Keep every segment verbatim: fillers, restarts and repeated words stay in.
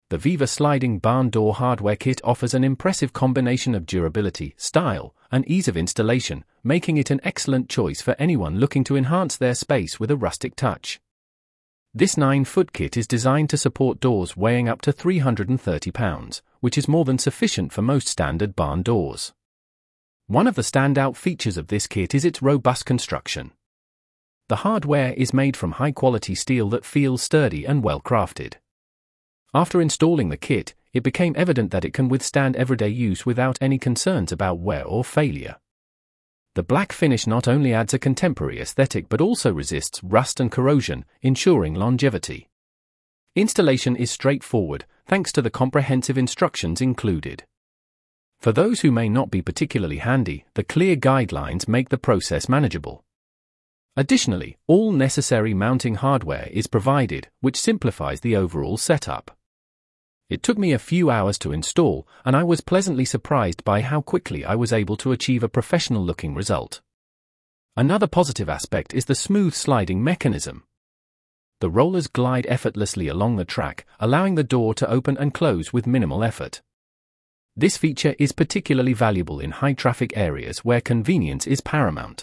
the Viva Sliding Barn Door Hardware Kit offers an impressive combination of durability, style, and ease of installation, making it an excellent choice for anyone looking to enhance their space with a rustic touch. This nine foot kit is designed to support doors weighing up to three hundred thirty pounds, which is more than sufficient for most standard barn doors. One of the standout features of this kit is its robust construction. The hardware is made from high-quality steel that feels sturdy and well-crafted. After installing the kit, it became evident that it can withstand everyday use without any concerns about wear or failure. The black finish not only adds a contemporary aesthetic but also resists rust and corrosion, ensuring longevity. Installation is straightforward, thanks to the comprehensive instructions included. For those who may not be particularly handy, the clear guidelines make the process manageable. Additionally, all necessary mounting hardware is provided, which simplifies the overall setup. It took me a few hours to install, and I was pleasantly surprised by how quickly I was able to achieve a professional-looking result. Another positive aspect is the smooth sliding mechanism. The rollers glide effortlessly along the track, allowing the door to open and close with minimal effort. This feature is particularly valuable in high-traffic areas where convenience is paramount.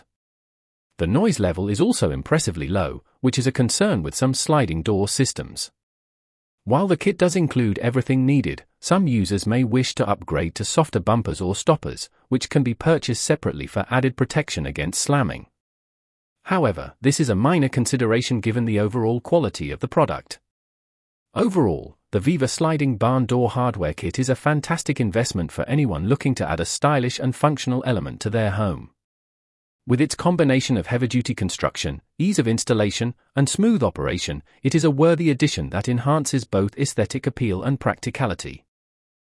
The noise level is also impressively low, which is a concern with some sliding door systems. While the kit does include everything needed, some users may wish to upgrade to softer bumpers or stoppers, which can be purchased separately for added protection against slamming. However, this is a minor consideration given the overall quality of the product. Overall, the Viva Sliding Barn Door Hardware Kit is a fantastic investment for anyone looking to add a stylish and functional element to their home. With its combination of heavy-duty construction, ease of installation, and smooth operation, it is a worthy addition that enhances both aesthetic appeal and practicality.